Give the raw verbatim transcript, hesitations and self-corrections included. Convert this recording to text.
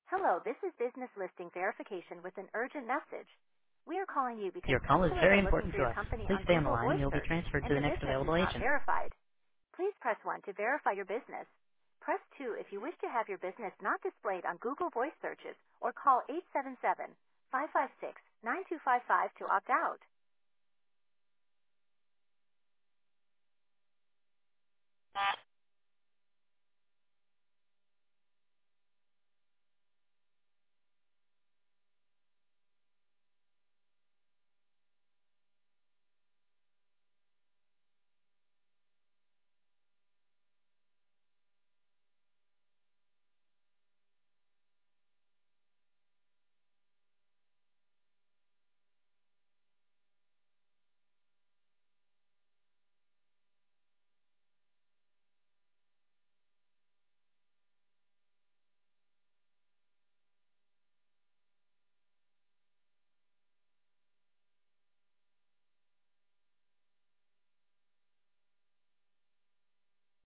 Hello, this is business listing verification with an urgent message. We are calling you because Your call is customers very are looking important for to your us. company Please on stay on the Google line and Voice you'll be Search, transferred and to the the next business is available not agent. verified. Please press one to verify your business. Press two if you wish to have your business not displayed on Google Voice Searches, or call eight seven seven, five five six, nine two five five to opt out.